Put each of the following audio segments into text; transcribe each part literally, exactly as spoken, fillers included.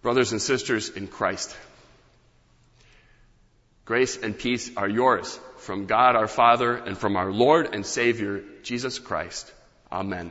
Brothers and sisters in Christ, grace and peace are yours from God our Father and from our Lord and Savior, Jesus Christ. Amen.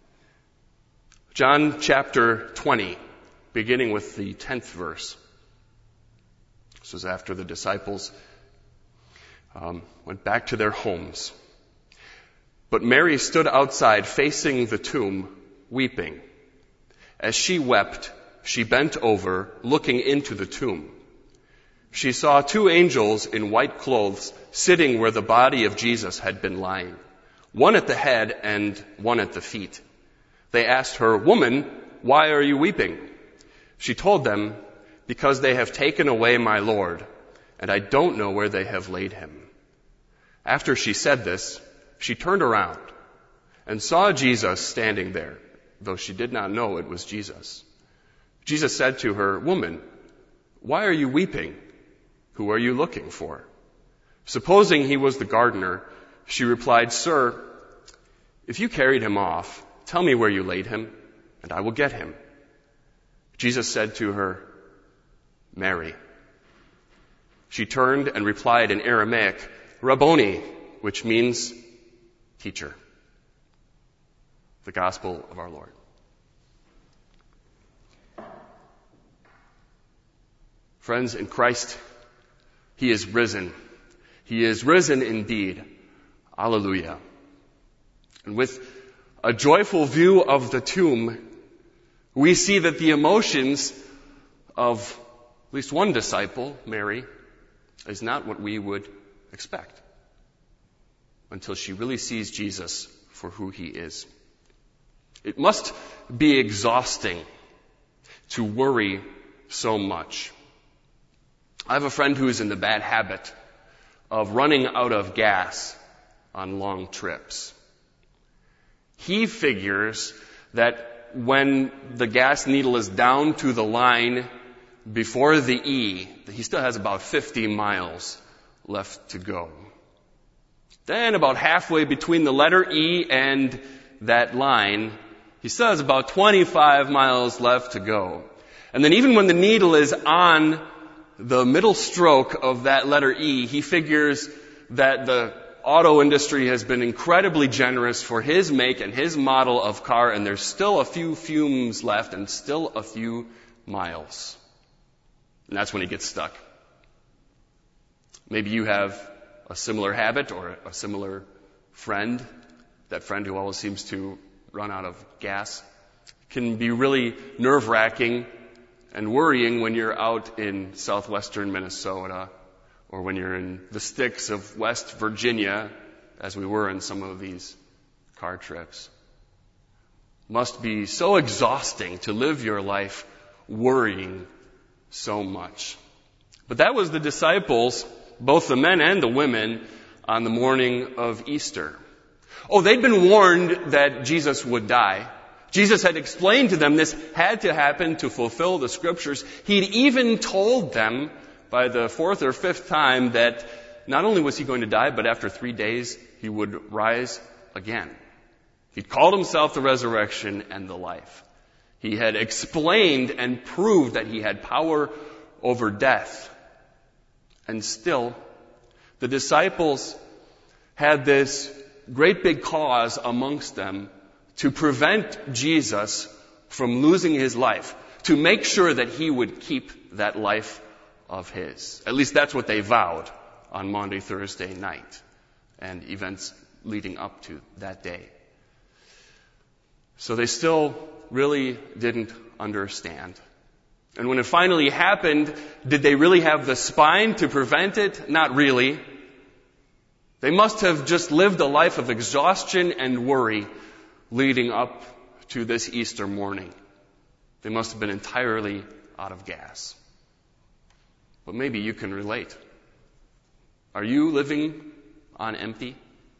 John chapter twenty, beginning with the tenth verse. This was after the disciples um, went back to their homes. But Mary stood outside facing the tomb, weeping. As she wept, she bent over, looking into the tomb. She saw two angels in white clothes sitting where the body of Jesus had been lying, one at the head and one at the feet. They asked her, "Woman, why are you weeping?" She told them, "Because they have taken away my Lord, and I don't know where they have laid him." After she said this, she turned around and saw Jesus standing there, though she did not know it was Jesus. Jesus said to her, "Woman, why are you weeping? Who are you looking for?" Supposing he was the gardener, she replied, "Sir, if you carried him off, tell me where you laid him, and I will get him." Jesus said to her, "Mary." She turned and replied in Aramaic, "Rabboni," which means teacher. The Gospel of our Lord. Friends in Christ, He is risen. He is risen indeed. Alleluia. And with a joyful view of the tomb, we see that the emotions of at least one disciple, Mary, is not what we would expect until she really sees Jesus for who he is. It must be exhausting to worry so much. I have a friend who is in the bad habit of running out of gas on long trips. He figures that when the gas needle is down to the line before the E, that he still has about fifty miles left to go. Then about halfway between the letter E and that line, he still has about twenty-five miles left to go. And then even when the needle is on the middle stroke of that letter E, he figures that the auto industry has been incredibly generous for his make and his model of car, and there's still a few fumes left and still a few miles. And that's when he gets stuck. Maybe you have a similar habit or a similar friend, that friend who always seems to run out of gas. It can be really nerve-wracking and worrying when you're out in southwestern Minnesota or when you're in the sticks of West Virginia, as we were in some of these car trips. Must be so exhausting to live your life worrying so much. But that was the disciples, both the men and the women, on the morning of Easter. Oh, they'd been warned that Jesus would die. Jesus had explained to them this had to happen to fulfill the scriptures. He'd even told them by the fourth or fifth time that not only was he going to die, but after three days he would rise again. He'd called himself the resurrection and the life. He had explained and proved that he had power over death. And still, the disciples had this great big cause amongst them to prevent Jesus from losing his life, to make sure that he would keep that life of his. At least that's what they vowed on Maundy Thursday night and events leading up to that day. So they still really didn't understand. And when it finally happened, did they really have the spine to prevent it? Not really. They must have just lived a life of exhaustion and worry leading up to this Easter morning. They must have been entirely out of gas. But maybe you can relate. Are you living on empty?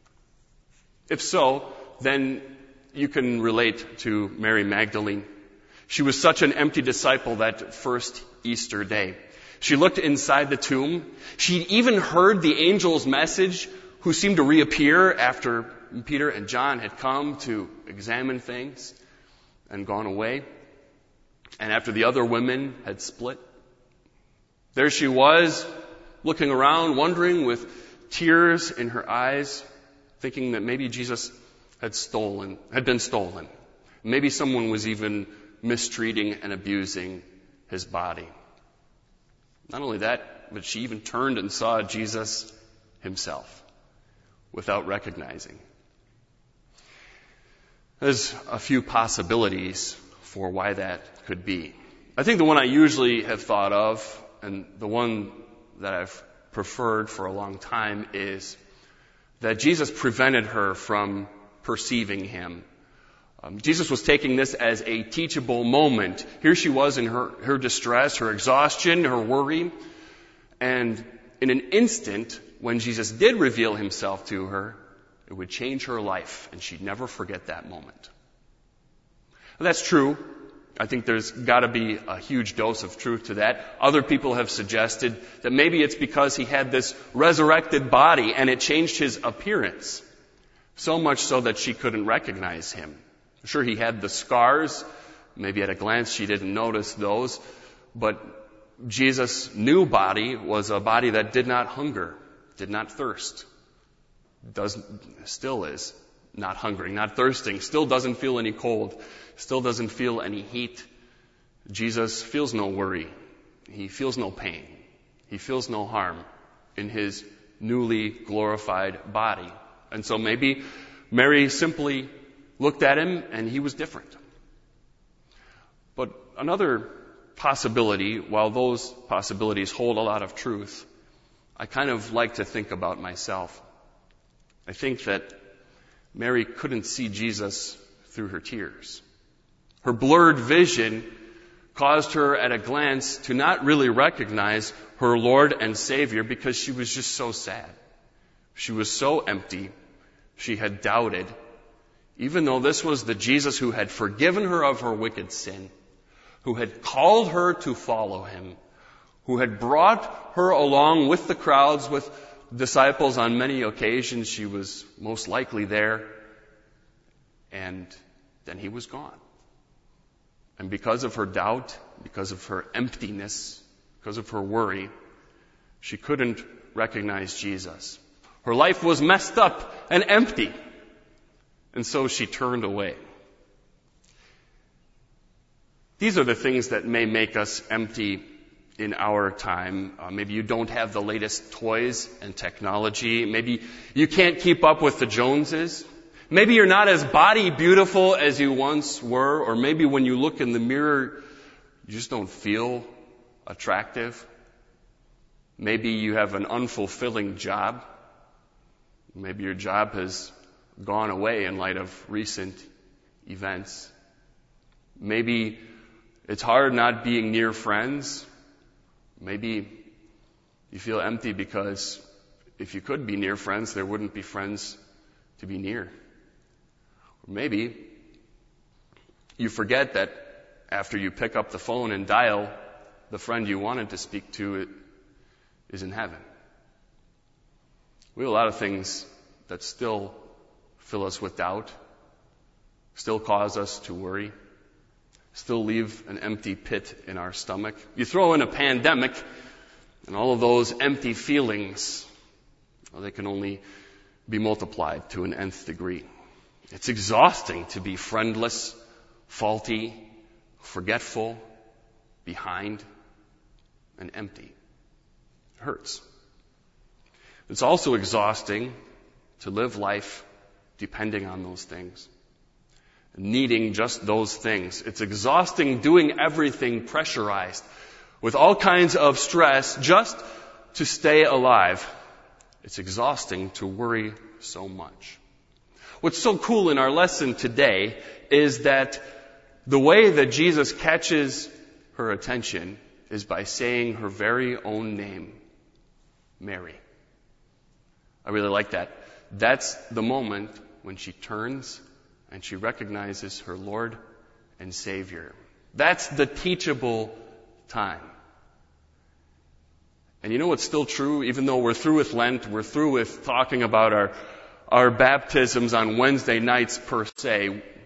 If so, then you can relate to Mary Magdalene. She was such an empty disciple that first Easter day. She looked inside the tomb. She'd even heard the angel's message, who seemed to reappear after Peter and John had come to examine things and gone away. And after the other women had split, there she was, looking around, wondering with tears in her eyes, thinking that maybe Jesus had stolen, had been stolen. Maybe someone was even mistreating and abusing his body. Not only that, but she even turned and saw Jesus himself without recognizing. There's a few possibilities for why that could be. I think the one I usually have thought of, and the one that I've preferred for a long time, is that Jesus prevented her from perceiving him. Um, Jesus was taking this as a teachable moment. Here she was in her, her distress, her exhaustion, her worry. And in an instant, when Jesus did reveal himself to her, it would change her life, and she'd never forget that moment. And that's true. I think there's got to be a huge dose of truth to that. Other people have suggested that maybe it's because he had this resurrected body and it changed his appearance, so much so that she couldn't recognize him. Sure, he had the scars. Maybe at a glance she didn't notice those. But Jesus' new body was a body that did not hunger, did not thirst. Does, still is not hungering, not thirsting, still doesn't feel any cold, still doesn't feel any heat. Jesus feels no worry. He feels no pain. He feels no harm in his newly glorified body. And so maybe Mary simply looked at him and he was different. But another possibility, while those possibilities hold a lot of truth, I kind of like to think about myself. I think that Mary couldn't see Jesus through her tears. Her blurred vision caused her at a glance to not really recognize her Lord and Savior because she was just so sad. She was so empty. She had doubted. Even though this was the Jesus who had forgiven her of her wicked sin, who had called her to follow him, who had brought her along with the crowds, with disciples on many occasions. She was most likely there. And then he was gone. And because of her doubt, because of her emptiness, because of her worry, she couldn't recognize Jesus. Her life was messed up and empty. And so she turned away. These are the things that may make us empty in our time. Uh, maybe you don't have the latest toys and technology. Maybe you can't keep up with the Joneses. Maybe you're not as body beautiful as you once were. Or maybe when you look in the mirror, you just don't feel attractive. Maybe you have an unfulfilling job. Maybe your job has gone away in light of recent events. Maybe it's hard not being near friends. Maybe you feel empty because if you could be near friends, there wouldn't be friends to be near. Or maybe you forget that after you pick up the phone and dial, the friend you wanted to speak to is in heaven. We have a lot of things that still fill us with doubt, still cause us to worry, still leave an empty pit in our stomach. You throw in a pandemic, and all of those empty feelings, well, they can only be multiplied to an nth degree. It's exhausting to be friendless, faulty, forgetful, behind, and empty. It hurts. It's also exhausting to live life depending on those things, needing just those things. It's exhausting doing everything pressurized with all kinds of stress just to stay alive. It's exhausting to worry so much. What's so cool in our lesson today is that the way that Jesus catches her attention is by saying her very own name, Mary. I really like that. That's the moment when she turns and she recognizes her Lord and Savior. That's the teachable time. And you know what's still true? Even though we're through with Lent, we're through with talking about our, our baptisms on Wednesday nights per se,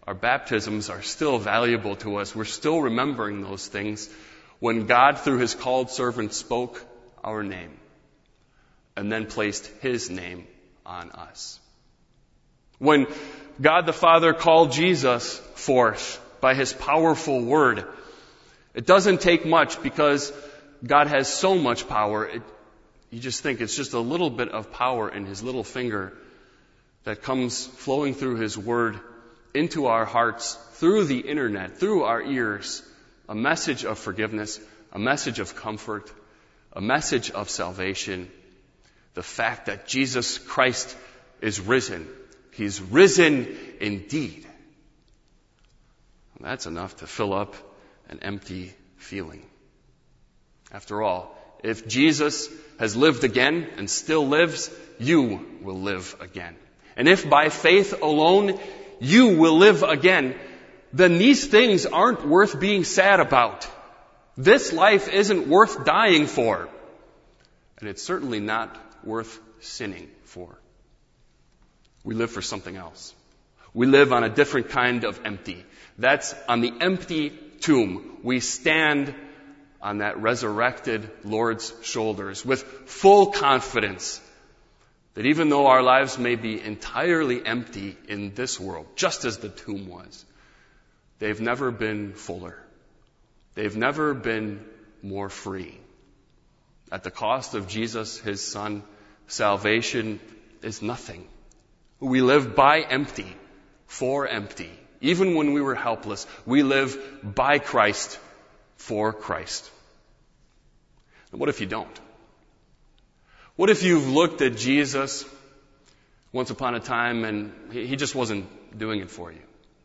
our baptisms are still valuable to us. We're still remembering those things when God, through his called servant, spoke our name and then placed his name on us. When God the Father called Jesus forth by his powerful word, it doesn't take much because God has so much power. It, you just think it's just a little bit of power in his little finger that comes flowing through his word into our hearts, through the internet, through our ears, a message of forgiveness, a message of comfort, a message of salvation, the fact that Jesus Christ is risen. He's risen indeed. That's enough to fill up an empty feeling. After all, if Jesus has lived again and still lives, you will live again. And if by faith alone you will live again, then these things aren't worth being sad about. This life isn't worth dying for. And it's certainly not worth sinning for. We live for something else. We live on a different kind of empty. That's on the empty tomb. We stand on that resurrected Lord's shoulders with full confidence that even though our lives may be entirely empty in this world, just as the tomb was, they've never been fuller. They've never been more free. At the cost of Jesus, his Son, salvation is nothing. We live by empty, for empty. Even when we were helpless, we live by Christ, for Christ. And what if you don't? What if you've looked at Jesus once upon a time and he just wasn't doing it for you?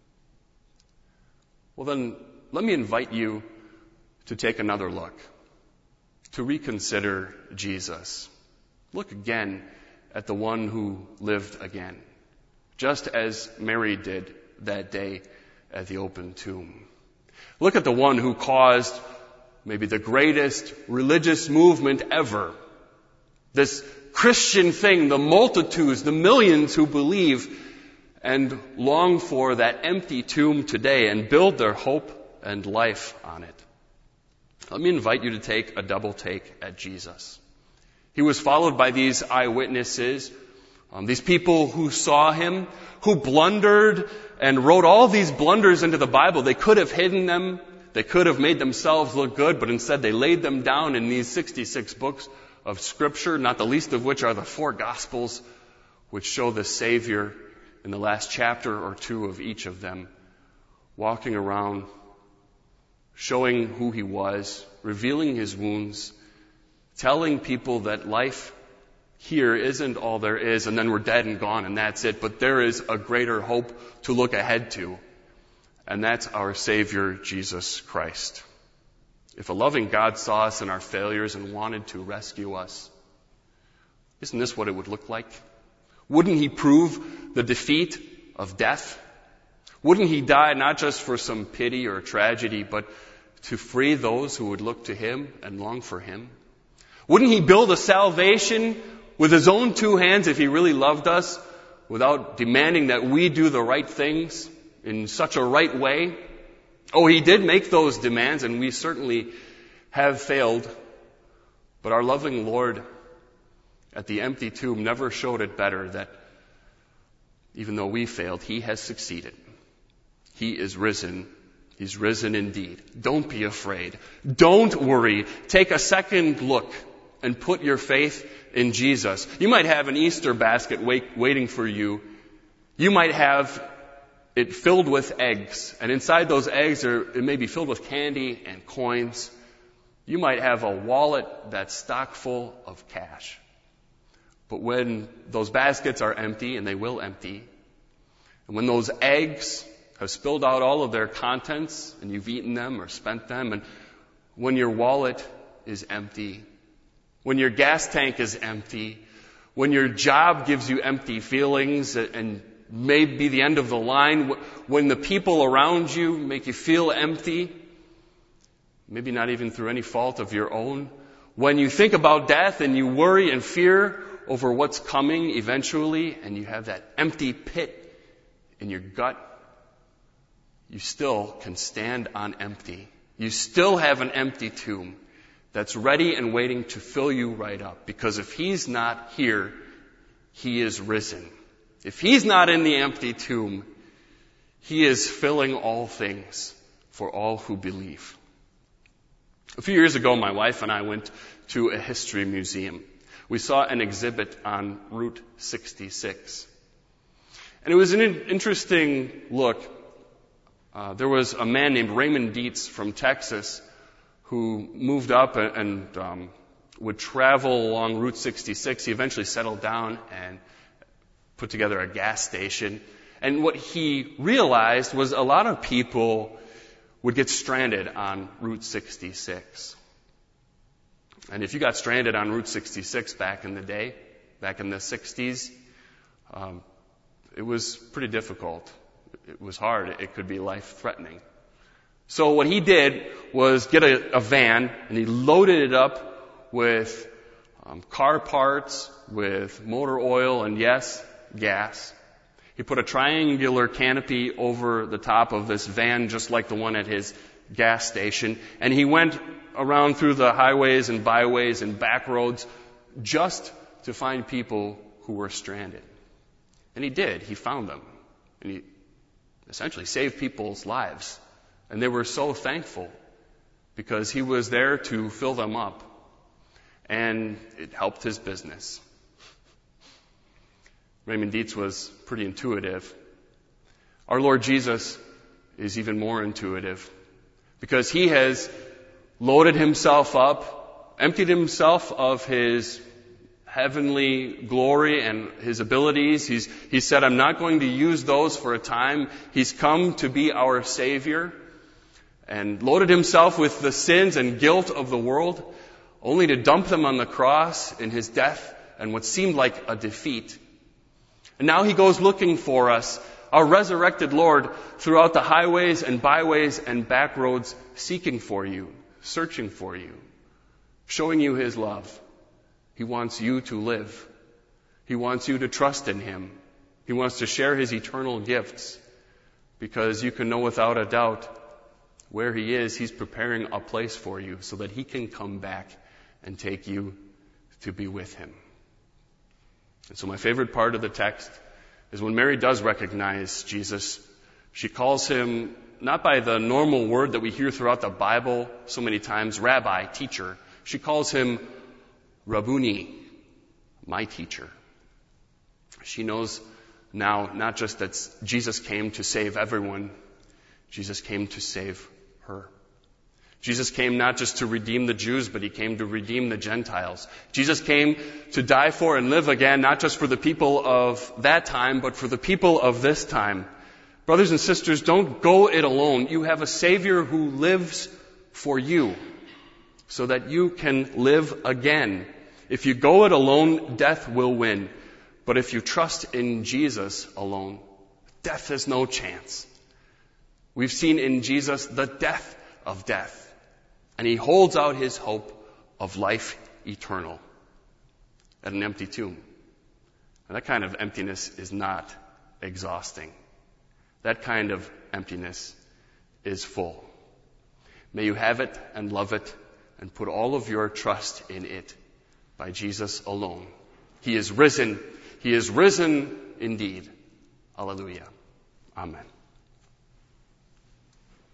Well then, let me invite you to take another look, to reconsider Jesus. Look again at the one who lived again, just as Mary did that day at the open tomb. Look at the one who caused maybe the greatest religious movement ever. This Christian thing, the multitudes, the millions who believe and long for that empty tomb today and build their hope and life on it. Let me invite you to take a double take at Jesus. He was followed by these eyewitnesses, um, these people who saw him, who blundered and wrote all these blunders into the Bible. They could have hidden them. They could have made themselves look good, but instead they laid them down in these sixty-six books of Scripture, not the least of which are the four Gospels, which show the Savior in the last chapter or two of each of them, walking around, showing who he was, revealing his wounds, telling people that life here isn't all there is, and then we're dead and gone, and that's it. But there is a greater hope to look ahead to, and that's our Savior, Jesus Christ. If a loving God saw us in our failures and wanted to rescue us, isn't this what it would look like? Wouldn't he prove the defeat of death? Wouldn't he die not just for some pity or tragedy, but to free those who would look to him and long for him? Wouldn't he build a salvation with his own two hands if he really loved us, without demanding that we do the right things in such a right way? Oh, he did make those demands, and we certainly have failed. But our loving Lord at the empty tomb never showed it better that even though we failed, he has succeeded. He is risen. He's risen indeed. Don't be afraid. Don't worry. Take a second look and put your faith in Jesus. You might have an Easter basket wait, waiting for you. You might have it filled with eggs, and inside those eggs are, it may be filled with candy and coins. You might have a wallet that's stock full of cash. But when those baskets are empty, and they will empty, and when those eggs have spilled out all of their contents, and you've eaten them or spent them, and when your wallet is empty, when your gas tank is empty, when your job gives you empty feelings and may be the end of the line, when the people around you make you feel empty, maybe not even through any fault of your own, when you think about death and you worry and fear over what's coming eventually, and you have that empty pit in your gut, you still can stand on empty. You still have an empty tomb that's ready and waiting to fill you right up. Because if he's not here, he is risen. If he's not in the empty tomb, he is filling all things for all who believe. A few years ago, my wife and I went to a history museum. We saw an exhibit on Route sixty-six. And it was an interesting look. Uh, there was a man named Raymond Dietz from Texas who moved up and, and um, would travel along Route sixty-six. He eventually settled down and put together a gas station. And what he realized was a lot of people would get stranded on Route sixty-six. And if you got stranded on Route sixty-six back in the day, back in the sixties, um, it was pretty difficult. It was hard. It could be life-threatening. So what he did was get a, a van, and he loaded it up with um, car parts, with motor oil, and yes, gas. He put a triangular canopy over the top of this van, just like the one at his gas station, and he went around through the highways and byways and back roads just to find people who were stranded. And he did. He found them. And he essentially saved people's lives. And they were so thankful because he was there to fill them up. And it helped his business. Raymond Dietz was pretty intuitive. Our Lord Jesus is even more intuitive because he has loaded himself up, emptied himself of his heavenly glory and his abilities. He's, he said, I'm not going to use those for a time. He's come to be our Savior and loaded himself with the sins and guilt of the world, only to dump them on the cross in his death and what seemed like a defeat. And now he goes looking for us, our resurrected Lord, throughout the highways and byways and back roads, seeking for you, searching for you, showing you his love. He wants you to live. He wants you to trust in him. He wants to share his eternal gifts because you can know without a doubt where he is. He's preparing a place for you so that he can come back and take you to be with him. And so my favorite part of the text is when Mary does recognize Jesus, she calls him not by the normal word that we hear throughout the Bible so many times, rabbi, teacher. She calls him Rabboni, my teacher. She knows now not just that Jesus came to save everyone, Jesus came to save her. Jesus came not just to redeem the Jews, but he came to redeem the Gentiles. Jesus came to die for and live again, not just for the people of that time, but for the people of this time. Brothers and sisters, don't go it alone. You have a Savior who lives for you so that you can live again. If you go it alone, death will win. But if you trust in Jesus alone, death has no chance. We've seen in Jesus the death of death. And he holds out his hope of life eternal at an empty tomb. And that kind of emptiness is not exhausting. That kind of emptiness is full. May you have it and love it and put all of your trust in it by Jesus alone. He is risen. He is risen indeed. Hallelujah. Amen.